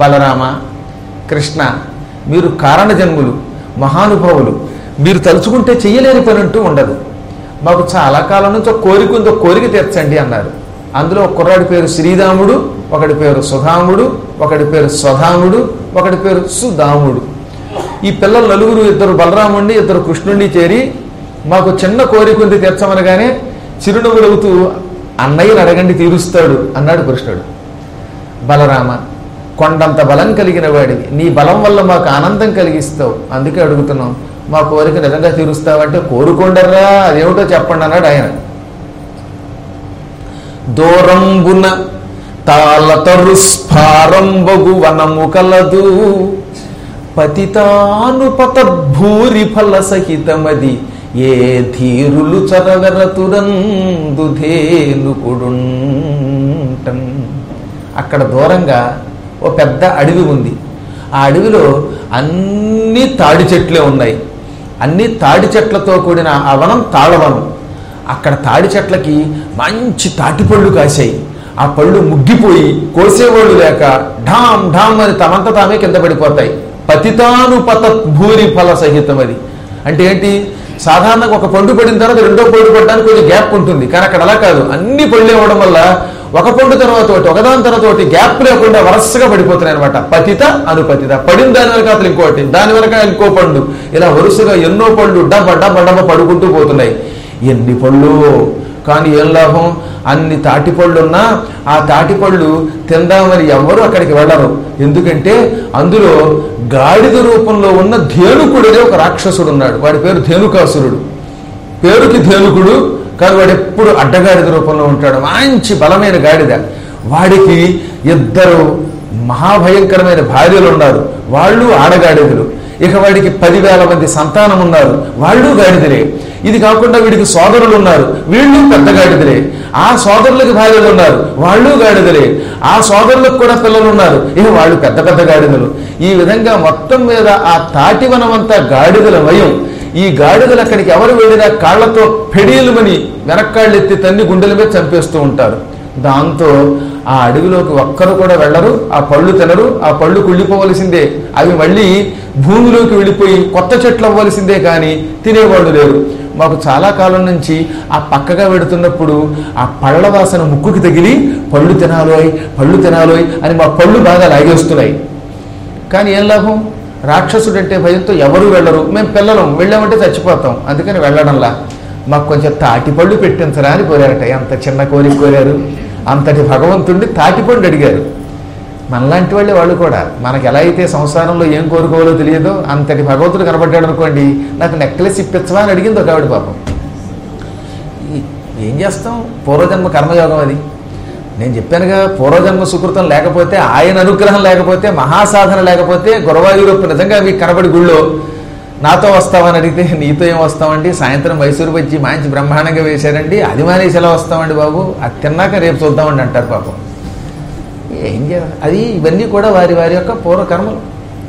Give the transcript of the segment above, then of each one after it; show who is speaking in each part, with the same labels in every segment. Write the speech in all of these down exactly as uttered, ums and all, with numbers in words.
Speaker 1: బలరామ, కృష్ణ, మీరు కారణ జన్ములు, మహానుభావులు, మీరు తలుచుకుంటే చెయ్యలేని పని అంటూ ఉండదు. మాకు చాలా కాలం నుంచి ఒక కోరిక ఉంది, ఒక కోరిక తీర్చండి అన్నారు. అందులో ఒక కుర్రాడి పేరు శ్రీరాముడు, ఒకడి పేరు సుధాముడు, ఒకడి పేరు స్వధాముడు, ఒకడి పేరు సుధాముడు. ఈ పిల్లలు నలుగురు, ఇద్దరు బలరాముడిని ఇద్దరు కృష్ణుడిని చేరి మాకు చిన్న కోరిక ఉంది తీర్చమనగానే చిరునవ్వులవుతూ అన్నయ్యని అడగండి తీరుస్తాడు అన్నాడు కృష్ణుడు. బలరామ, కొండంత బలం కలిగిన వాడివి, నీ బలం వల్ల మాకు ఆనందం కలిగిస్తావు, అందుకే అడుగుతున్నాం, మా కోరిక నిజంగా తీరుస్తావంటే కోరుకోండర్రా, అదేమిటో చెప్పండి అన్నాడు ఆయన. దూరంబున తాళతరు స్ఫారంబగు వనము కలదు, పతితానుపతద్భూరి ఫల సహితమది, ఏ ధీరులు చరవరతురందుధేనుకుడుంటం. అక్కడ దూరంగా ఓ పెద్ద అడవి ఉంది. ఆ అడవిలో అన్ని తాడి చెట్లే ఉన్నాయి. అన్ని తాడి చెట్లతో కూడిన ఆ వనం తాళవనం. అక్కడ తాడి చెట్లకి మంచి తాటిపళ్ళు కాశాయి. ఆ పళ్ళు ముగ్గిపోయి కోసేవాళ్ళు లేక ఢామ్ ఢామ్ అని తమంత తామే కింద పడిపోతాయి. పతితానుపత భూరి ఫల సహితం. అది అంటే ఏంటి? సాధారణంగా ఒక పండు పడిన తర్వాత రెండో పండు పడడానికి కొంచెం గ్యాప్ ఉంటుంది, కానీ అక్కడ అలా కాదు. అన్ని పళ్ళు ఇవ్వడం వల్ల ఒక పండు తర్వాత ఒకటి, ఒకదాని తర్వాత ఒకటి గ్యాప్ లేకుండా వరుసగా పడిపోతున్నాయి అనమాట. పతిత అనుపతిత, పడిన దాని వరకు అసలు ఇంకోటి, దాని వరకు ఇంకో పండు, ఇలా వరుసగా ఎన్నో పళ్ళు డబ్బ డబ్బ డబ్బ పడుకుంటూ పోతున్నాయి. ఎన్ని పళ్ళు, కానీ ఏం లాభం? అన్ని తాటిపళ్ళు ఉన్నా ఆ తాటిపళ్ళు తిందామని ఎవ్వరూ అక్కడికి వెళ్ళరు. ఎందుకంటే అందులో గాడిద రూపంలో ఉన్న ధేనుకుడనే ఒక రాక్షసుడు ఉన్నాడు. వాడి పేరు ధేనుకాసురుడు. పేరుకి ధేనుకుడు, కానీ వాడు ఎప్పుడు అడ్డగాడిద రూపంలో ఉంటాడు. మంచి బలమైన గాడిద. వాడికి ఇద్దరు మహాభయంకరమైన భార్యలు ఉన్నారు, వాళ్ళు ఆడగాడిదలు. ఇక వాడికి పదివేల మంది సంతానం ఉన్నారు, వాళ్ళు గాడిదలే. ఇది కాకుండా వీడికి సోదరులు ఉన్నారు, వీళ్ళు పెద్ద గాడిదలే. ఆ సోదరులకి భార్యలు ఉన్నారు, వాళ్ళు గాడిదలే. ఆ సోదరులకు కూడా పిల్లలు ఉన్నారు, ఇక వాళ్ళు పెద్ద పెద్ద గాడిదలు. ఈ విధంగా మొత్తం మీద ఆ తాటివనమంతా గాడిదల వయం. ఈ గాడిదలు అక్కడికి ఎవరు వెళ్ళినా కాళ్లతో పెడీలుమని వెనక్కాళ్ళు ఎత్తి తన్ని గుండెల మీద చంపేస్తూ ఉంటారు. దాంతో ఆ అడవిలోకి ఒక్కరు కూడా వెళ్ళరు, ఆ పళ్ళు తినరు, ఆ పళ్ళు కుళ్ళిపోవలసిందే. అవి మళ్ళీ భూమిలోకి వెళ్ళిపోయి కొత్త చెట్లు అవ్వవలసిందే, కానీ తినేవాళ్ళు లేరు. మాకు చాలా కాలం నుంచి ఆ పక్కగా వెడుతున్నప్పుడు ఆ పళ్ళ వాసన ముక్కుకి తగిలి పళ్ళు తినాలోయ్ పళ్ళు తినాలోయ్ అని మా పళ్ళు బాగా లాగేస్తున్నాయి. కానీ ఏం లాభం? రాక్షసుడు అంటే భయంతో ఎవరు వెళ్ళరు. మేము పిల్లలం, వెళ్ళామంటే చచ్చిపోతాం, అందుకని వెళ్ళడంలా. మాకు కొంచెం తాటిపళ్ళు పెట్టించరా అని కోరారట. అంత చిన్న కోరిక కోరారు. అంతటి భగవంతుడిని తాటిపండు అడిగారు. మనలాంటి వాళ్ళే వాళ్ళు కూడా. మనకి ఎలా అయితే సంసారంలో ఏం కోరుకోవాలో తెలియదో, అంతటి భగవంతుడు కనబడ్డాడు అనుకోండి, నాకు నెక్లెస్ ఇప్పించవా అని అడిగింది ఒక ఆవిడ. పాపం ఏం చేస్తాం, పూర్వజన్మ కర్మయోగం అది. నేను చెప్పానుగా, పూర్వజన్మ సుకృతం లేకపోతే, ఆయన అనుగ్రహం లేకపోతే, మహాసాధన లేకపోతే, గురవాయూరప్పు నిజంగా మీకు కనబడి గుళ్ళో నాతో వస్తామని అడిగితే నీతో ఏం వస్తామండి, సాయంత్రం మైసూరు వచ్చి మంచి బ్రహ్మాండంగా వేశారండి, అది మానేసి ఎలా వస్తామండి బాబు, అది తిన్నాక రేపు చూద్దామండి అంటారు. పాపం ఏం చేయాలి? అది ఇవన్నీ కూడా వారి వారి యొక్క పూర్వకర్మలు.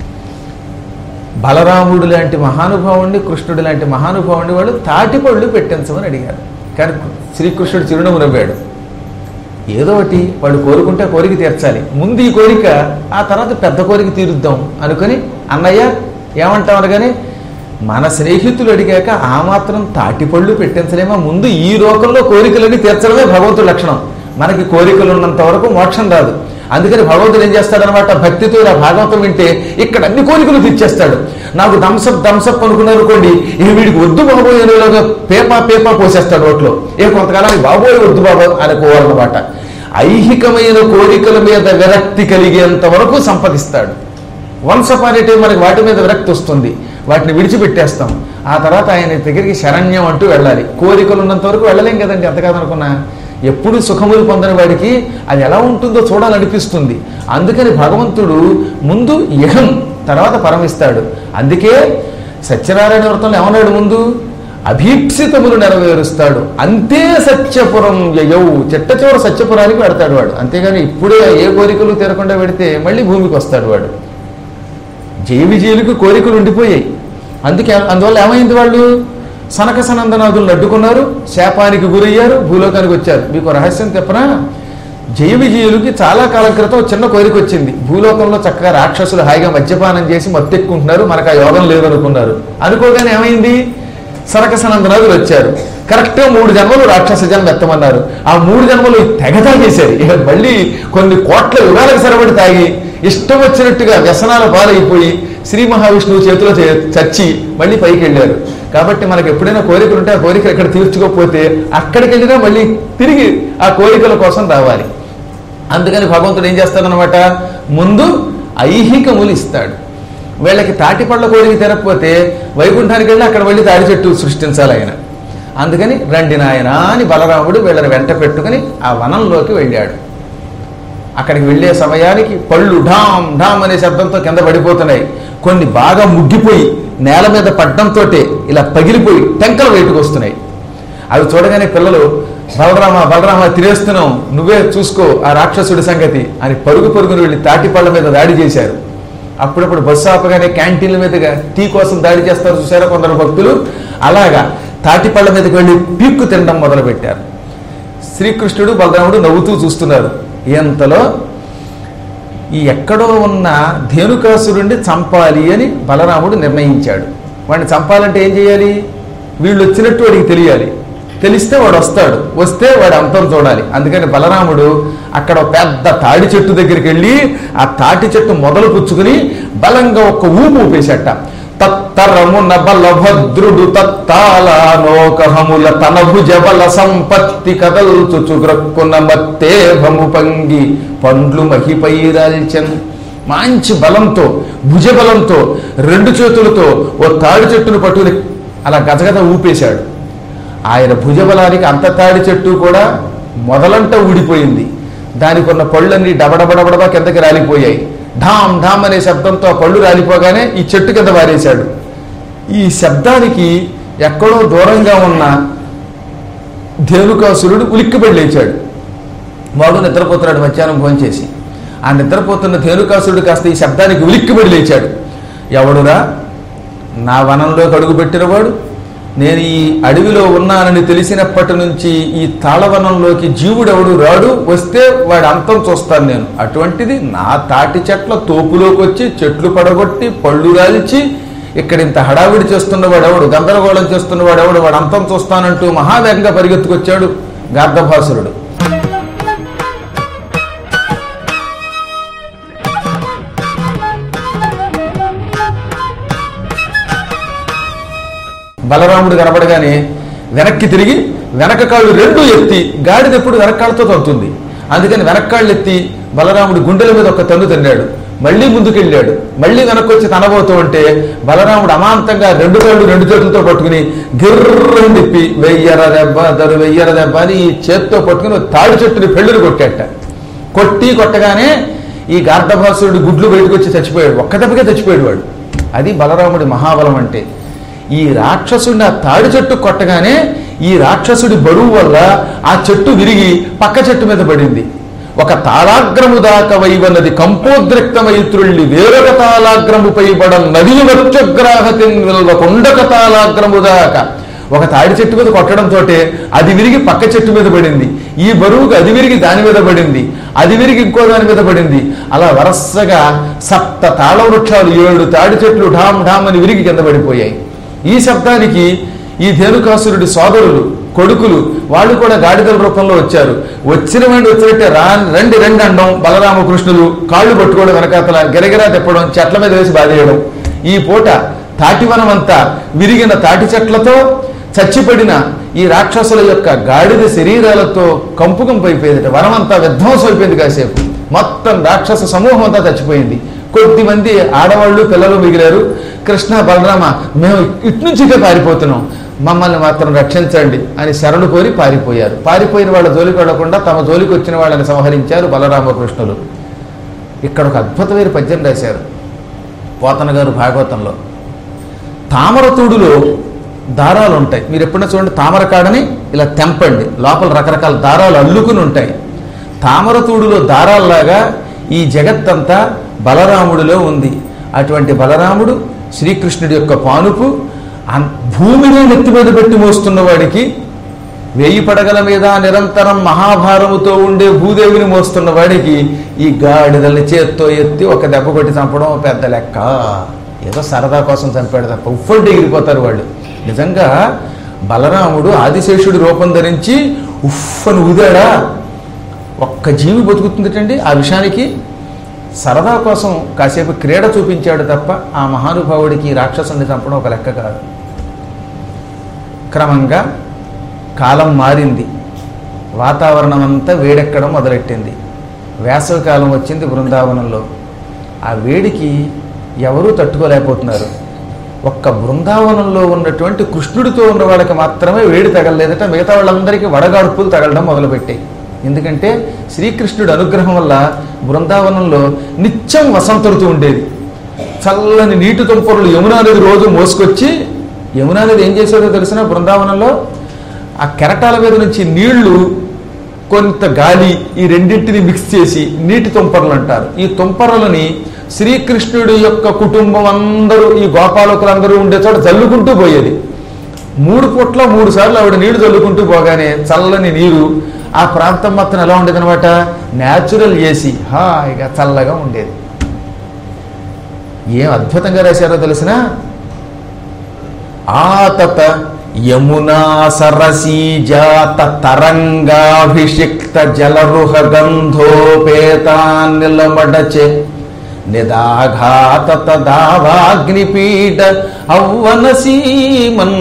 Speaker 1: బలరాముడు లాంటి మహానుభావుడిని, కృష్ణుడు లాంటి మహానుభావుడిని వాళ్ళు తాటిపళ్ళు పెట్టించమని అడిగారు. కానీ శ్రీకృష్ణుడు చిరునవ్వు నవ్వాడు. ఏదో ఒకటి వాళ్ళు కోరుకుంటే కోరిక తీర్చాలి, ముందు ఈ కోరిక, ఆ తర్వాత పెద్ద కోరిక తీరుద్దాం అనుకుని, అన్నయ్య ఏమంటాం అనగానే, మన స్నేహితులు అడిగాక ఆ మాత్రం తాటిపళ్ళు పెట్టించలేమా? ముందు ఈ లోకంలో కోరికలన్నీ తీర్చడమే భగవంతుడి లక్షణం. మనకి కోరికలు ఉన్నంత వరకు మోక్షం రాదు. అందుకని భగవంతుడు ఏం చేస్తాడనమాట, భక్తితో ఇలా భాగవతం వింటే ఇక్కడ అన్ని కోరికలు తీర్చేస్తాడు. నాకు థమ్సప్ థమ్సప్ అనుకున్నారు అనుకోండి, ఇక వీడికి వద్దు బాబోయ్ అనేలాగా పేపా పేపా పోసేస్తాడు ఓట్లో. ఏ కొంతకాలానికి బాబోయ్ వద్దు బాబో అనుకోవాలన్నమాట. ఐహికమైన కోరికల మీద విరక్తి కలిగేంత వరకు సంపదిస్తాడు. వన్స్ అపాన్ ఏ టైం మనకి వాటి మీద విరక్తి వస్తుంది, వాటిని విడిచిపెట్టేస్తాం. ఆ తర్వాత ఆయన దగ్గరికి శరణ్యం అంటూ వెళ్ళాలి. కోరికలు ఉన్నంత వరకు వెళ్ళలేం కదండి, ఎంత కాదనుకున్నా. ఎప్పుడు సుఖములు పొందని వాడికి అది ఎలా ఉంటుందో చూడాలనిపిస్తుంది. అందుకని భగవంతుడు ముందు ఇహం, తర్వాత పరమిస్తాడు. అందుకే సత్యనారాయణ వ్రతంలో ఏమన్నాడు? ముందు అభీప్సితములు నెరవేరుస్తాడు, అంతే సత్యపురం యయౌ, చిట్ట చివర సత్యపురానికి పెడతాడు వాడు. అంతేగాని ఇప్పుడే ఏ కోరికలు తీరకుండా పెడితే మళ్ళీ భూమికి వస్తాడు వాడు. జైవిజీలకు కోరికలు ఉండిపోయాయి. అందుకే అందువల్ల ఏమైంది, వాళ్ళు సనక సనందనాదులను అడ్డుకున్నారు, శాపానికి గురయ్యారు, భూలోకానికి వచ్చారు. మీకు రహస్యం చెప్పనా? జయ విజయులకి చాలా కాలం క్రితం చిన్న కోరిక వచ్చింది. భూలోకంలో చక్కగా రాక్షసులు హాయిగా మద్యపానం చేసి మత్తెక్కుంటున్నారు, మనకు ఆ యోగం లేదనుకున్నారు. అనుకోగానే ఏమైంది, సనకసనందనాథులు వచ్చారు. కరెక్ట్గా మూడు జన్మలు రాక్షస జన్మ ఎత్తమన్నారు. ఆ మూడు జన్మలు తెగతా చేశారు. ఇక మళ్ళీ కొన్ని కోట్ల యుగాలకు సరబడి తాగి ఇష్టం వచ్చినట్టుగా వ్యసనాల పాలైపోయి శ్రీ మహావిష్ణువు చేతిలో చచ్చి మళ్ళీ పైకి వెళ్ళారు. కాబట్టి మనకు ఎప్పుడైనా కోరికలు ఉంటే ఆ కోరికలు ఎక్కడ తీర్చుకోకపోతే అక్కడికి వెళ్ళినా మళ్ళీ తిరిగి ఆ కోరికల కోసం రావాలి. అందుకని భగవంతుడు ఏం చేస్తాడనమాట, ముందు ఐహికములు ఇస్తాడు. వీళ్ళకి తాటిపళ్ళ కోరిక తీరకపోతే వైకుంఠానికి వెళ్ళి అక్కడ వెళ్ళి తాడి చెట్టు సృష్టించాలి ఆయన. అందుకని రండి నాయన అని బలరాముడు వీళ్ళని వెంట పెట్టుకుని ఆ వనంలోకి వెళ్ళాడు. అక్కడికి వెళ్ళే సమయానికి పళ్ళు ఢామ్ ఢామ్ అనే శబ్దంతో కింద పడిపోతున్నాయి. కొన్ని బాగా ముగ్గిపోయి నేల మీద పడ్డంతో ఇలా పగిలిపోయి టెంకలు బయటకు వస్తున్నాయి. అవి చూడగానే పిల్లలు బలరామ బలరామ తినేస్తున్నాం, నువ్వే చూసుకో ఆ రాక్షసుడి సంగతి అని పరుగు పరుగును వెళ్ళి తాటిపళ్ళ మీద దాడి చేశారు. అప్పుడప్పుడు బస్సు ఆపగానే క్యాంటీన్ల మీదుగా టీ కోసం దాడి చేస్తారు చూసారా కొందరు భక్తులు, అలాగా తాటిపళ్ళ మీదకి వెళ్ళి పీక్కు తినడం మొదలుపెట్టారు. శ్రీకృష్ణుడు బలరాముడు నవ్వుతూ చూస్తున్నారు. ఎంతలో ఈ ఎక్కడో ఉన్న ధేనుకాసురుణ్ణి చంపాలి అని బలరాముడు నిర్ణయించాడు. వాడిని చంపాలంటే ఏం చేయాలి, వీళ్ళు వచ్చినట్టు వాడికి తెలియాలి. తెలిస్తే వాడు వస్తాడు, వస్తే వాడి అంతం చూడాలి. అందుకని బలరాముడు అక్కడ పెద్ద తాడి చెట్టు దగ్గరికి వెళ్ళి ఆ తాటి చెట్టు మొదలు పుచ్చుకుని బలంగా ఒక్క ఊపు ఊపేశాట. తత్తరమున బలభద్రుడు తత్తాలనోకహముల తన భుజబల సంపత్తి కదల్చుచుగ్రక్కున మత్తేభము పంగి పండ్లు మహిపైరాల్చన్. మంచి బలంతో భుజబలంతో రెండు చేతులతో ఓ తాడి చెట్టును పట్టుకుని అలా గజగజ ఊపేశాడు. ఆయన భుజబలానికి అంత తాడి చెట్టు కూడా మొదలంట ఊడిపోయింది. దానికి ఉన్న పళ్ళన్నీ డబడబడబడబా కిందకి రాలిపోయాయి. ఢామ్ ఢామ్ అనే శబ్దంతో ఆ పళ్ళు రాలిపోగానే ఈ చెట్టు కింద వారేశాడు. ఈ శబ్దానికి ఎక్కడో దూరంగా ఉన్న ధేనుకాసురుడు ఉలిక్కిపడి లేచాడు. వాడు నిద్రపోతున్నాడు మధ్యాహ్నం భోంచేసి. ఆ నిద్రపోతున్న ధేనుకాసురుడు కాస్త ఈ శబ్దానికి ఉలిక్కిపడి లేచాడు. ఎవడురా, నా వనంలోకి అడుగుపెట్టినవాడు, నేను ఈ అడవిలో ఉన్నానని తెలిసినప్పటి నుంచి ఈ తాళవనంలోకి జీవుడెవడు రాడు, వస్తే వాడి అంతం చూస్తాను నేను. అటువంటిది నా తాటి చెట్ల తోపులోకి వచ్చి చెట్లు పడగొట్టి పళ్ళు రాల్చి ఇక్కడ ఇంత హడావిడి చేస్తున్నవాడెవడు, గందరగోళం చేస్తున్నవాడెవడు, వాడు అంతం చూస్తానంటూ మహావేగంగా పరిగెత్తుకొచ్చాడు గార్ధభాసురుడు. బలరాముడు కనబడగానే వెనక్కి తిరిగి వెనక కాళ్ళు రెండు ఎత్తి, గాడిద ఎప్పుడు వెనకాళ్ళతో తగ్గుతుంది, అందుకని వెనక్కాళ్ళు ఎత్తి బలరాముడు గుండెల మీద ఒక తన్ను తిన్నాడు. మళ్ళీ ముందుకెళ్ళాడు. మళ్ళీ వెనక్కి వచ్చి తనబోతూ ఉంటే బలరాముడు అమాంతంగా రెండు కాళ్ళు రెండు చేతులతో పట్టుకుని గిర్రని తిప్పి వెయ్యర దెబ్బ దరు వెయ్యర దెబ్బ అని ఈ చేత్తో పట్టుకుని తాడి చెట్టుని పెళ్ళుని కొట్టాట. కొట్టి కొట్టగానే ఈ గార్ధభాసురుడు గుడ్లు బయటకు వచ్చి చచ్చిపోయాడు. ఒక్క దెబ్బకే చచ్చిపోయాడు వాడు. అది బలరాముడి మహాబలం అంటే. ఈ రాక్షసుడిని ఆ తాడి చెట్టు కొట్టగానే ఈ రాక్షసుడి బరువు వల్ల ఆ చెట్టు విరిగి పక్క చెట్టు మీద పడింది. ఒక తాళాగ్రము దాకా వైవన్నది కంపోద్రిక్తమైత్రుళ్ళి వేరొక తాళాగ్రముపై పడం నది వచ్చగ్రాహతిన్ విల్వ కొండక తాళాగ్రము దాకా. ఒక తాడి చెట్టు మీద కొట్టడంతో అది విరిగి పక్క చెట్టు మీద పడింది. ఈ బరువుకు అది విరిగి దాని మీద పడింది, అది విరిగి ఇంకో దాని మీద పడింది. అలా వరసగా సప్త తాళ వృక్షాలు ఏడు తాడి చెట్లు ఢామ్ ఢామ్ అని విరిగి కింద పడిపోయాయి. ఈ శబ్దానికి ఈ ధేనుకాసురుడి సోదరులు కొడుకులు వాళ్ళు కూడా గాడిదల రూపంలో వచ్చారు. వచ్చిన వెండి వచ్చినట్టే రా రండి రెండు అండం బలరామకృష్ణులు కాళ్ళు పట్టుకోవడం, వెనకాతల గిరగిరా తిప్పడం, చెట్ల మీద వేసి బాధేయడం. ఈ పూట తాటివనం అంతా విరిగిన తాటి చెట్లతో చచ్చిపడిన ఈ రాక్షసుల యొక్క గాడిద శరీరాలతో కంపుకంపైపోయింది. వనం అంతా విధ్వంసం అయిపోయింది. కాసేపు మొత్తం రాక్షస సమూహం అంతా చచ్చిపోయింది. కొద్ది మంది ఆడవాళ్ళు పిల్లలు మిగిలారు. కృష్ణ బలరామ మేము ఇటు నుంచి ఇటే పారిపోతున్నాం, మమ్మల్ని మాత్రం రక్షించండి అని శరణు కోరి పారిపోయారు. పారిపోయిన వాళ్ళ జోలికి వెళ్లకుండా తమ జోలికి వచ్చిన వాళ్ళని సంహరించారు బలరామకృష్ణులు. ఇక్కడ ఒక అద్భుతమైన పద్యం రాశారు పోతన గారు భాగవతంలో. తామరతూడులో దారాలు ఉంటాయి. మీరు ఎప్పుడైనా చూడండి, తామర కాడని ఇలా తెంపండి, లోపల రకరకాల దారాలు అల్లుకుని ఉంటాయి. తామరతూడులో దారాల్లాగా ఈ జగత్తంతా బలరాముడిలో ఉంది. అటువంటి బలరాముడు శ్రీకృష్ణుడి యొక్క పానుపు భూమిని నెత్తి మీద పెట్టి మోస్తున్న వాడికి వేయి పడగల మీద నిరంతరం మహాభారముతో ఉండే భూదేవిని మోస్తున్న వాడికి ఈ గాడిదల్ని చేత్తో ఎత్తి ఒక దెబ్బ కొట్టి చంపడం పెద్ద లెక్క. ఏదో సరదా కోసం చంపాడు తప్ప ఉఫ్ఫంటే ఎగిరిపోతారు వాళ్ళు. నిజంగా బలరాముడు ఆదిశేషుడి రూపం ధరించి ఉఫ్ఫను ఊదాడా, ఒక్క జీవి బతుకుతుందటండి. ఆ విషయానికి సరదా కోసం కాసేపు క్రీడ చూపించాడు తప్ప ఆ మహానుభావుడికి రాక్షసుని చంపడం ఒక లెక్క కాదు. క్రమంగా కాలం మారింది, వాతావరణం అంతా వేడెక్కడం మొదలెట్టింది. వేసవికాలం వచ్చింది బృందావనంలో. ఆ వేడికి ఎవరూ తట్టుకోలేకపోతున్నారు. ఒక్క బృందావనంలో ఉన్నటువంటి కృష్ణుడితో ఉన్న వాళ్ళకి మాత్రమే వేడి తగలలేదట, మిగతా వాళ్ళందరికీ వడగాడుపులు తగలడం మొదలుపెట్టాయి. ఎందుకంటే శ్రీకృష్ణుడి అనుగ్రహం వల్ల బృందావనంలో నిత్యం వసంత ఋతువు ఉండేది. చల్లని నీటి తుంపరులు యమునా నది రోజు మోసుకొచ్చి, యమునా నది ఏం చేసేదో తెలిసిన బృందావనంలో ఆ కెరటాల మీద నుంచి నీళ్లు కొంత గాలి ఈ రెండింటిని మిక్స్ చేసి నీటి తుంపరలు అంటారు. ఈ తుంపరలని శ్రీకృష్ణుడి యొక్క కుటుంబం అందరూ, ఈ గోపాలకులందరూ ఉండే చోట జల్లుకుంటూ పోయేది. మూడు పూట్ల మూడు సార్లు ఆవిడ నీళ్లు జల్లుకుంటూ పోగానే చల్లని నీరు ఆ ప్రాంతం మొత్తం ఎలా ఉండేది అనమాట, న్యాచురల్ ఏసీ, హాయిగా చల్లగా ఉండేది. ఏం అద్భుతంగా రాశారో తెలిసిన, ఆతత యమునా సరసీజాత తరంగాభిషిక్త జలరుహ గంధోపేతాన్నిలమడచే నిదాఘాత తదావాగ్నిపీఠ ఔవనసీమన్.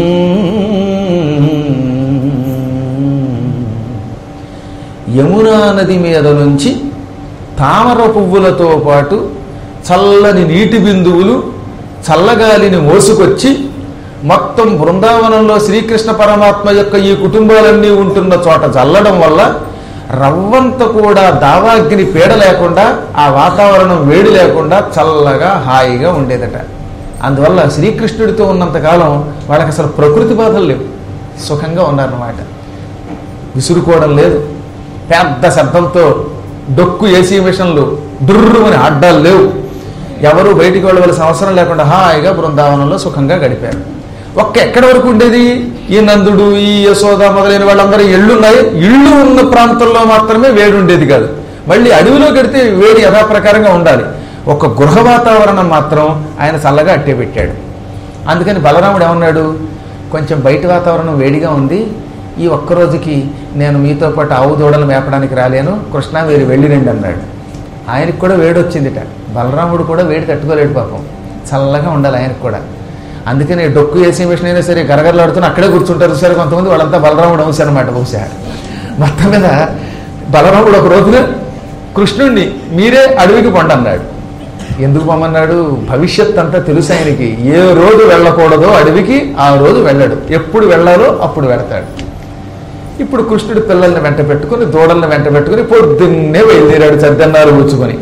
Speaker 1: యమునా నది మీద నుంచి తామర పువ్వులతో పాటు చల్లని నీటి బిందువులు చల్లగాలిని మోసుకొచ్చి మొత్తం బృందావనంలో శ్రీకృష్ణ పరమాత్మ యొక్క ఈ కుటుంబాలన్నీ ఉంటున్న చోట చల్లడం వల్ల రవ్వంత కూడా దావాగ్ని పీడ లేకుండా, ఆ వాతావరణం వేడి లేకుండా చల్లగా హాయిగా ఉండేదట. అందువల్ల శ్రీకృష్ణుడితో ఉన్నంతకాలం వాళ్ళకి అసలు ప్రకృతి బాధలు లేవు, సుఖంగా ఉన్నారన్నమాట. విసురుకోవడం లేదు, పెద్ద శబ్దంతో డొక్కు ఏసీ మిషన్లు డుర్రుమని అడ్డాలు లేవు, ఎవరు బయటికి వెళ్ళవలసిన అవసరం లేకుండా హాయిగా బృందావనంలో సుఖంగా గడిపారు. ఒక్క ఎక్కడి వరకు ఉండేది, ఈ నందుడు, ఈ యశోద మొదలైన వాళ్ళందరూ ఇళ్ళున్నాయి. ఇళ్ళు ఉన్న ప్రాంతంలో మాత్రమే వేడి ఉండేది కాదు. మళ్ళీ అడవిలో గడితే వేడి యథాప్రకారంగా ఉండాలి. ఒక గృహ వాతావరణం మాత్రం ఆయన చల్లగా అట్టే పెట్టాడు. అందుకని బలరాముడు ఏమన్నాడు, కొంచెం బయట వాతావరణం వేడిగా ఉంది, ఈ ఒక్కరోజుకి నేను మీతో పాటు ఆవు దూడలు మేపడానికి రాలేను, కృష్ణ మీరు వెళ్ళిరండి అన్నాడు. ఆయనకు కూడా వేడి వచ్చిందిట. బలరాముడు కూడా వేడి తట్టుకోలేడు పాపం, చల్లగా ఉండాలి ఆయనకు కూడా. అందుకని డొక్కు ఏసీ మిషన్ అయినా సరే గరగరలాడుతున్న అక్కడే కూర్చుంటారు సరే కొంతమంది, వాళ్ళంతా బలరాముడు అంశం అనమాట. బహుశా మొత్తం మీద బలరాముడు ఒక రోజున కృష్ణుడిని మీరే అడవికి పొండి అన్నాడు. ఎందుకు పొమ్మన్నాడు, భవిష్యత్ అంతా తెలుసు ఆయనకి. ఏ రోజు వెళ్ళకూడదో అడవికి ఆ రోజు వెళ్ళాడు, ఎప్పుడు వెళ్ళాలో అప్పుడు వెళతాడు. ఇప్పుడు కృష్ణుడి పిల్లల్ని వెంట పెట్టుకుని దూడల్ని వెంట పెట్టుకుని పొద్దున్నే బయలుదేరాడు చద్దన్నాలు కూర్చుకొని.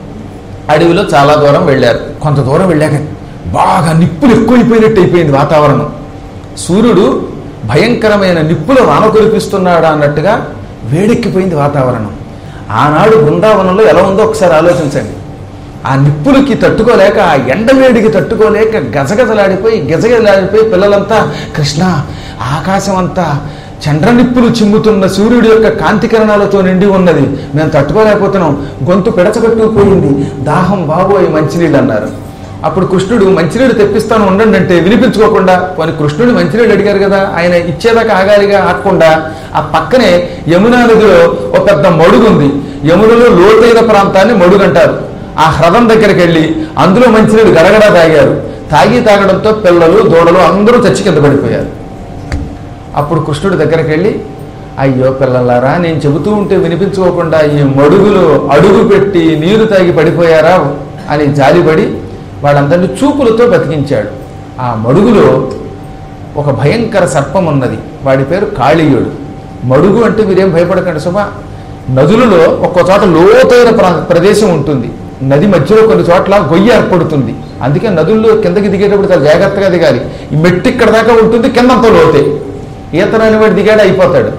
Speaker 1: అడవిలో చాలా దూరం వెళ్ళారు. కొంత దూరం వెళ్ళాక బాగా నిప్పులు ఎక్కువైపోయినట్టు అయిపోయింది వాతావరణం. సూర్యుడు భయంకరమైన నిప్పుల వాన కురిపిస్తున్నాడా అన్నట్టుగా వేడెక్కిపోయింది వాతావరణం. ఆనాడు బృందావనంలో ఎలా ఉందో ఒకసారి ఆలోచించండి. ఆ నిప్పులకి తట్టుకోలేక, ఆ ఎండవేడికి తట్టుకోలేక గజగజలాడిపోయి గజగజలాడిపోయి పిల్లలంతా కృష్ణ ఆకాశం అంతా చండ్ర నిప్పులు చిమ్ముతున్న సూర్యుడి యొక్క కాంతి కిరణాలతో నిండి ఉన్నది, మేము తట్టుకోలేకపోతున్నాం, గొంతు పిడచగట్టుకుపోయింది, దాహం బాబోయ్ మంచినీళ్ళు అన్నారు. అప్పుడు కృష్ణుడు మంచినీళ్ళు తెప్పిస్తాను ఉండండి అంటే వినిపించుకోకుండా, పోనీ కృష్ణుడు మంచినీళ్ళు అడిగారు కదా ఆయన ఇచ్చేదాకా ఆగాలిగా, ఆగకుండా ఆ పక్కనే యమునా నదిలో ఒక పెద్ద మడుగు ఉంది. యమునలో లోతైన ప్రాంతాన్ని మడుగు అంటారు. ఆ హ్రదం దగ్గరికి వెళ్ళి అందులో మంచినీళ్ళు గడగడా తాగారు. తాగి తాగడంతో పిల్లలు దూడలు అందరూ చచ్చి కింద పడిపోయారు. అప్పుడు కృష్ణుడి దగ్గరికి వెళ్ళి, అయ్యో పిల్లలారా, నేను చెబుతూ ఉంటే వినిపించుకోకుండా ఈ మడుగులో అడుగు పెట్టి నీరు తాగి పడిపోయారా అని జాలిపడి వాళ్ళందరినీ చూపులతో బతికించాడు. ఆ మడుగులో ఒక భయంకర సర్పం ఉన్నది, వాడి పేరు కాళీయుడు. మడుగు అంటే మీరేం భయపడకండి సుమా, నదులలో ఒక్కో చోట లోతైన ప్రదేశం ఉంటుంది, నది మధ్యలో కొన్ని చోట్ల గొయ్యి ఏర్పడుతుంది. అందుకే నదుల్లో కిందకి దిగేటప్పుడు చాలా జాగ్రత్తగా దిగాలి. ఈ మెట్టు ఇక్కడ దాకా ఉంటుంది, కిందంతా లోతే, ఈతనని వాడు దిగాడు అయిపోతాడు.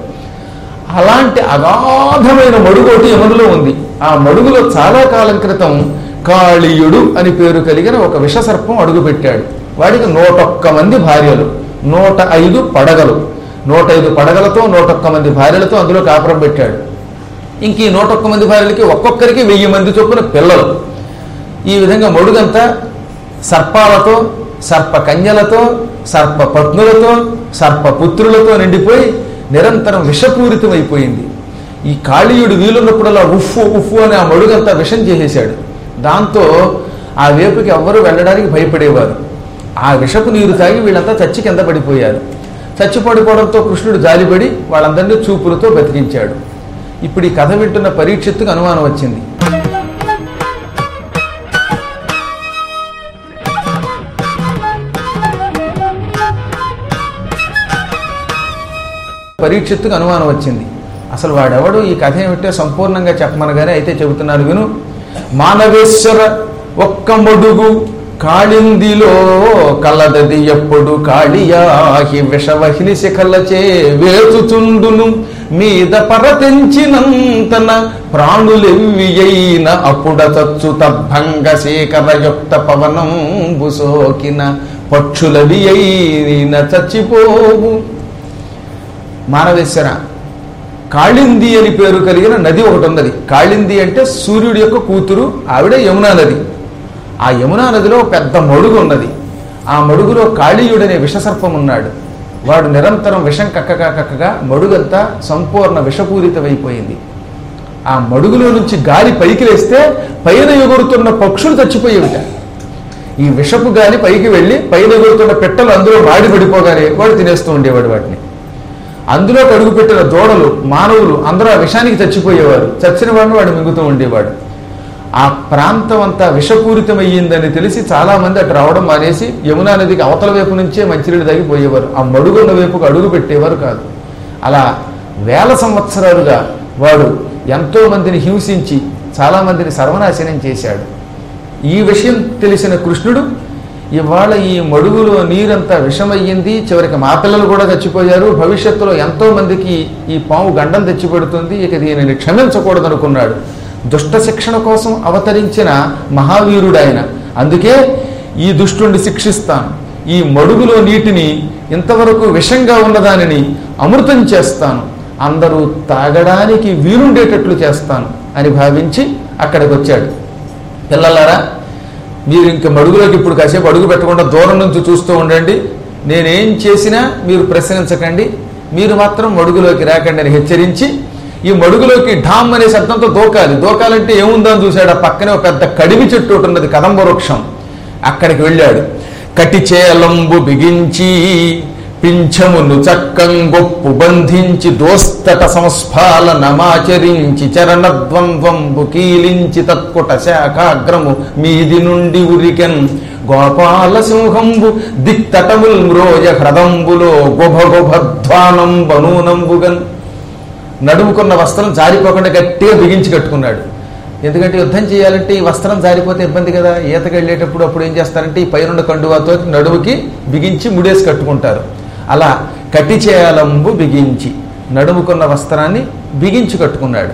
Speaker 1: అలాంటి అగాధమైన మడుగోటి యమునలో ఉంది. ఆ మడుగులో చాలా కాలం క్రితం కాళీయుడు అని పేరు కలిగిన ఒక విషసర్పం అడుగుపెట్టాడు. వాడికి నూటొక్క మంది భార్యలు, నూట ఐదు పడగలు, నూట ఐదు పడగలతో నూటొక్క మంది భార్యలతో అందులో కాపురం పెట్టాడు. ఇంక ఈ నూటొక్క మంది భార్యలకి ఒక్కొక్కరికి వెయ్యి మంది చొప్పున పిల్లలు. ఈ విధంగా మడుగంతా సర్పాలతో, సర్ప కన్యలతో, సర్ప పత్నులతో, సర్ప పుత్రులతో నిండిపోయి నిరంతరం విషపూరితమైపోయింది. ఈ కాళీయుడు వీలున్నప్పుడల్లా ఉఫ్ఫు ఉఫ్ఫు అని ఆ మడుగంతా విషం చేసేశాడు. దాంతో ఆ వేపుకి ఎవ్వరూ వెళ్ళడానికి భయపడేవారు. ఆ విషపు నీరు తాగి వీళ్ళంతా చచ్చి కింద పడిపోయారు. చచ్చి పడిపోవడంతో కృష్ణుడు జాలిపడి వాళ్ళందరినీ చూపులతో బతికించాడు. ఇప్పుడు ఈ కథ వింటున్న పరీక్షిత్తుకు అనుమానం వచ్చింది. పరీక్షిత్తుకు అనుమానం వచ్చింది అసలు వాడెవడు, ఈ కథ ఏమిటో సంపూర్ణంగా చెప్పమనగానే అయితే చెబుతున్నారు విను. మానవేశ్వర ఒక్క మడుగు కాళిందిలో కలదది ఎప్పుడు కాళియాహి విషవహిని శిఖలచే వేచుచుండును మీద పరతించినంతన ప్రాణులెవ్వియైన అప్పుడ చచ్చు తద్భంగ శేఖరయుక్త పవనంబు సోకిన పక్షులవి అయిన చచ్చిపోవు. మానవేశ్వర, కాళింది అని పేరు కలిగిన నది ఒకటి ఉన్నది. కాళింది అంటే సూర్యుడి యొక్క కూతురు, ఆవిడ యమునా నది. ఆ యమునా నదిలో పెద్ద మడుగు ఉన్నది. ఆ మడుగులో కాళీయుడనే విషసర్పం ఉన్నాడు. వాడు నిరంతరం విషం కక్కగా కక్కగా మడుగంతా సంపూర్ణ విషపూరితమైపోయింది. ఆ మడుగులో నుంచి గాలి పైకి లేస్తే పైన ఎగురుతున్న పక్షులు చచ్చిపోయేవిట. ఈ విషపు గాలి పైకి వెళ్ళి పైన ఎగురుతున్న పెట్టలు అందులో మాడి పడిపోగానే వాడు తినేస్తూ ఉండేవాడు వాటిని. అందులో అడుగుపెట్టిన దూడలు, మానవులు అందరూ ఆ విషానికి చచ్చిపోయేవారు. చచ్చిన వాడిని వాడు మింగుతూ ఉండేవాడు. ఆ ప్రాంతం అంతా విషపూరితమయ్యిందని తెలిసి చాలా మంది అటు రావడం మానేసి యమునా నదికి అవతల వైపు నుంచే మంచినీళ్ళు తాగిపోయేవారు. ఆ మడుగున్న వైపుకు అడుగు పెట్టేవారు కాదు. అలా వేల సంవత్సరాలుగా వాడు ఎంతో మందిని హింసించి చాలా మందిని సర్వనాశనం చేశాడు. ఈ విషయం తెలిసిన కృష్ణుడు ఇవాళ ఈ మడుగులో నీరంతా విషమయ్యింది, చివరికి మా పిల్లలు కూడా చచ్చిపోయారు, భవిష్యత్తులో ఎంతో మందికి ఈ పాము గండం తెచ్చిపెడుతుంది, ఇక దీనిని క్షమించకూడదనుకున్నాడు. దుష్ట శిక్షణ కోసం అవతరించిన మహావీరుడాయన. అందుకే ఈ దుష్టుణ్ణి శిక్షిస్తాను, ఈ మడుగులో నీటిని ఇంతవరకు విషంగా ఉన్నదానిని అమృతం చేస్తాను, అందరూ తాగడానికి వీలుండేటట్లు చేస్తాను అని భావించి అక్కడికి వచ్చాడు. పిల్లలారా, మీరు ఇంక మడుగులోకి ఇప్పుడు కాసేపు అడుగు పెట్టకుండా దూరం నుంచి చూస్తూ ఉండండి. నేనేం చేసినా మీరు ప్రశ్నించకండి, మీరు మాత్రం మడుగులోకి రాకండి అని హెచ్చరించి ఈ మడుగులోకి ఢామ్ అనే శబ్దంతో దూకాలి. దూకాలంటే ఏముందని చూశాడు. ఆ పక్కనే ఒక పెద్ద కడిమి చెట్టు ఒకటి ఉన్నది, కదంబ వృక్షం. అక్కడికి వెళ్ళాడు. కటిచేలంబు బిగించి పింఛమును చక్కం గొప్పు బంధించి దోస్తట సంస్ఫాలనమాచరించి చరణద్వంద్వంబు కీలించి తత్కుట శాఖాగ్రము మీది నుండి ఉరికెన్ గోపాల సింహంబు దిక్తటముల్ మ్రోజ హ్రదంబులో గొభ గొభధ్వానం బనూనంబుగన్. నడుముకున్న వస్త్రం జారిపోకుండా గట్టిగా బిగించి కట్టుకున్నాడు. ఎందుకంటే యుద్ధం చేయాలంటే ఈ వస్త్రం జారిపోతే ఇబ్బంది కదా. ఈతకి వెళ్ళేటప్పుడు అప్పుడు ఏం చేస్తారంటే ఈ పైనుండి కండువాతో నడుముకి బిగించి ముడేసి కట్టుకుంటారు. అలా కటిచేలంబు బిగించి నడుముకున్న వస్త్రాన్ని బిగించి కట్టుకున్నాడు.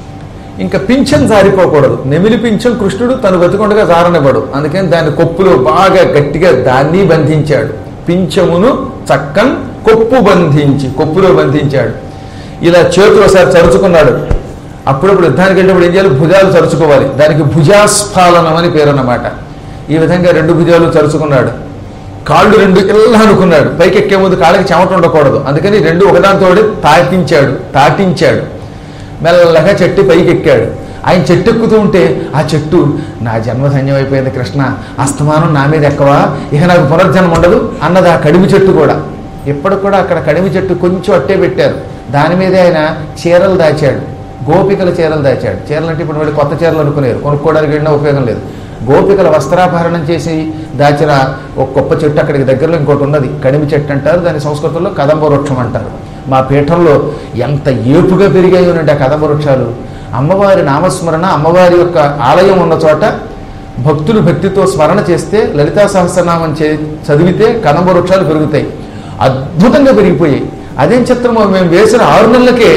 Speaker 1: ఇంకా పింఛం జారిపోకూడదు. నెమిలి పింఛం కృష్ణుడు తను బతికొండగా జారనివ్వడు. అందుకని దాని కొప్పులో బాగా గట్టిగా దాన్ని బంధించాడు. పింఛమును చక్కన్ కొప్పు బంధించి కొప్పులో బంధించాడు. ఇలా చేతులు ఒకసారి చరుచుకున్నాడు. అప్పుడప్పుడు యుద్ధానికి వెళ్ళినప్పుడు ఏం చేయాలి, భుజాలు చరుచుకోవాలి. దానికి భుజాస్ఫాలనం అని పేరు అన్నమాట. ఈ విధంగా రెండు భుజాలు చరుచుకున్నాడు. కాళ్ళు రెండు ఇలా అనుకున్నాడు. పైకి ఎక్కే ముందు కాళ్ళకి చెమట ఉండకూడదు, అందుకని రెండు ఒకదాంతో తాటించాడు తాటించాడు మెల్లగా చెట్టు పైకి ఎక్కాడు. ఆయన చెట్టు ఎక్కుతూ ఉంటే ఆ చెట్టు, నా జన్మధన్యం అయిపోయింది కృష్ణ, అస్తమానం నా మీద ఎక్కవా, ఇక నాకు పునర్జన్మ ఉండదు అన్నది ఆ కడిమి చెట్టు కూడా. ఇప్పటికి కూడా అక్కడ కడిమి చెట్టు కొంచెం అట్టే పెట్టారు. దాని మీదే ఆయన చీరలు దాచాడు, గోపికల చీరలు దాచాడు. చీరలు అంటే ఇప్పుడు వాళ్ళు కొత్త చీరలు అనుకునేరు, కొనుక్కోవడానికి వెళ్ళినా ఉపయోగం లేదు. గోపికల వస్త్రాపహరణం చేసి దాచిన ఒక గొప్ప చెట్టు అక్కడికి దగ్గరలో ఇంకోటి ఉన్నది, కడిమి చెట్టు అంటారు. దాని సంస్కృతంలో కదంబ వృక్షం అంటారు. మా పీఠంలో ఎంత ఏపుగా పెరిగాయోనండి ఆ కదంబ వృక్షాలు. అమ్మవారి నామస్మరణ, అమ్మవారి యొక్క ఆలయం ఉన్న చోట భక్తులు భక్తితో స్మరణ చేస్తే, లలితా సహస్రనామం చే చదివితే కదంబ వృక్షాలు పెరుగుతాయి. అద్భుతంగా పెరిగిపోయాయి. అదేం చిత్రమో, మేము వేసిన ఆరు నెలలకే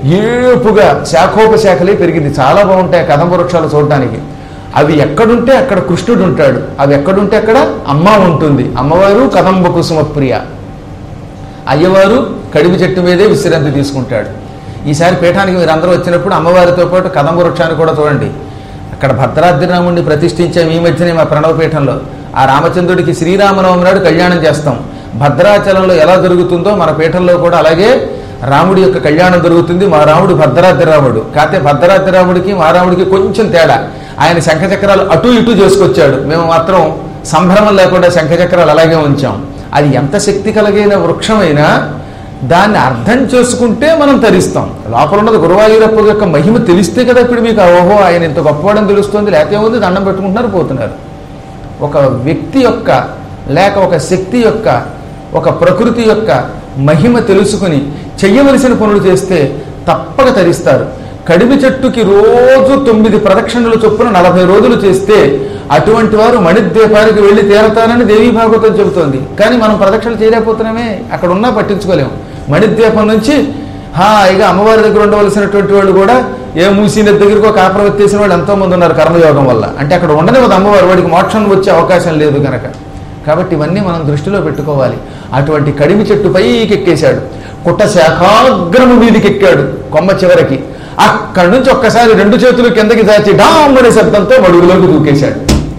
Speaker 1: ఏపుగా శాఖోపశాఖలే పెరిగింది. చాలా బాగుంటాయి కదంబ వృక్షాలు చూడడానికి. అవి ఎక్కడుంటే అక్కడ కృష్ణుడు ఉంటాడు, అవి ఎక్కడుంటే అక్కడ అమ్మ ఉంటుంది. అమ్మవారు కదంబ కుసుమ ప్రియ. అయ్యవారు కడిమి చెట్టు మీదే విశ్రాంతి తీసుకుంటాడు. ఈసారి పీఠానికి మీరు అందరూ వచ్చినప్పుడు అమ్మవారితో పాటు కదంబ వృక్షాన్ని కూడా చూడండి. అక్కడ భద్రాద్రి రాముడిని ప్రతిష్ఠించాం ఈ మధ్యనే మా ప్రణవపీఠంలో. ఆ రామచంద్రుడికి శ్రీరామనవమి నాడు కళ్యాణం చేస్తాం. భద్రాచలంలో ఎలా జరుగుతుందో మన పీఠంలో కూడా అలాగే రాముడి యొక్క కళ్యాణం జరుగుతుంది. మా రాముడు భద్రాద్రి రాముడు. కాకపోతే భద్రాద్రి రాముడికి మా రాముడికి కొంచెం తేడా. ఆయన శంఖచక్రాలు అటు ఇటు చేసుకొచ్చాడు, మేము మాత్రం సంభ్రమం లేకుండా శంఖచక్రాలు అలాగే ఉంచాం. అది ఎంత శక్తి కలిగిన వృక్షమైనా దాన్ని అర్థం చేసుకుంటే మనం తరిస్తాం. లోపల ఉన్నది గురువాయూరప్ప యొక్క మహిమ తెలిస్తే కదా ఇప్పుడు మీకు ఓహో ఆయన ఇంత గొప్పవాడని తెలుస్తుంది. లేకపోతే ఉంది దండం పెట్టుకుంటున్నారు పోతున్నారు. ఒక వ్యక్తి యొక్క లేక ఒక శక్తి యొక్క ఒక ప్రకృతి యొక్క మహిమ తెలుసుకుని చెయ్యవలసిన పనులు చేస్తే తప్పక తరిస్తారు. కడిమి చెట్టుకి రోజు తొమ్మిది ప్రదక్షిణలు చొప్పున నలభై రోజులు చేస్తే అటువంటి వారు మణిద్వీపానికి వెళ్ళి తీరతారని దేవీ భాగవతం చెబుతోంది. కానీ మనం ప్రదక్షిణలు చేయలేకపోతున్నామే, అక్కడ ఉన్నా పట్టించుకోలేము. మణిద్వీపం నుంచి హాయిగా అమ్మవారి దగ్గర ఉండవలసినటువంటి వాళ్ళు కూడా ఏ మూసీ నది దగ్గరకు కాపురం వచ్చేసిన వాళ్ళు ఎంతోమంది ఉన్నారు కర్మయోగం వల్ల. అంటే అక్కడ ఉండనివ్వదు అమ్మవారు, వాడికి మోక్షం వచ్చే అవకాశం లేదు కనుక. కాబట్టి ఇవన్నీ మనం దృష్టిలో పెట్టుకోవాలి. అటువంటి కడిమి చెట్టు పైకి ఎక్కేశాడు, కుట్ట శాఖాగ్రము మీదికి ఎక్కాడు కొమ్మ చివరికి. అక్కడి నుంచి ఒక్కసారి రెండు చేతులు కిందకి దాచి డామ్మనే శబ్దంతో మడుగులోకి దూకేశాడు.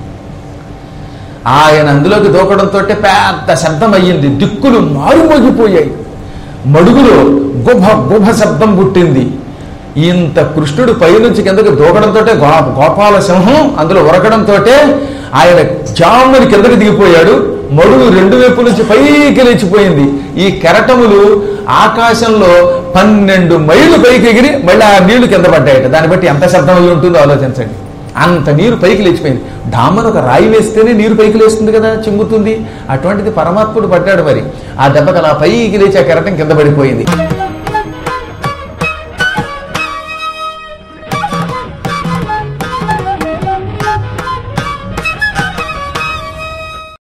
Speaker 1: ఆయన అందులోకి దూకడంతో పెద్ద శబ్దం అయ్యింది, దిక్కులు మారుమోగిపోయాయి. మడుగులో గుభ గుభ శబ్దం పుట్టింది. ఇంత కృష్ణుడు పైనుంచి కిందకి దూకడంతో గో గోపాల సింహం అందులో ఉరకడంతో ఆయన జామ్మని కిందకి దిగిపోయాడు. మడుగు రెండు వైపు నుంచి పైకి లేచిపోయింది. ఈ కెరటములు ఆకాశంలో పన్నెండు మైళ్ళు పైకి ఎగిరి మళ్ళీ ఆ నీళ్లు కింద పడ్డాయట. దాన్ని బట్టి ఎంత శబ్దం అయి ఉంటుందో ఆలోచించండి. అంత నీరు పైకి లేచిపోయింది. డామ్మను ఒక రాయి వేస్తేనే నీరు పైకి లేస్తుంది కదా, చిమ్ముతుంది. అటువంటిది పరమాత్ముడు పడ్డాడు. మరి ఆ దెబ్బకి అలా పైకి లేచి ఆ కెరటం కింద పడిపోయింది.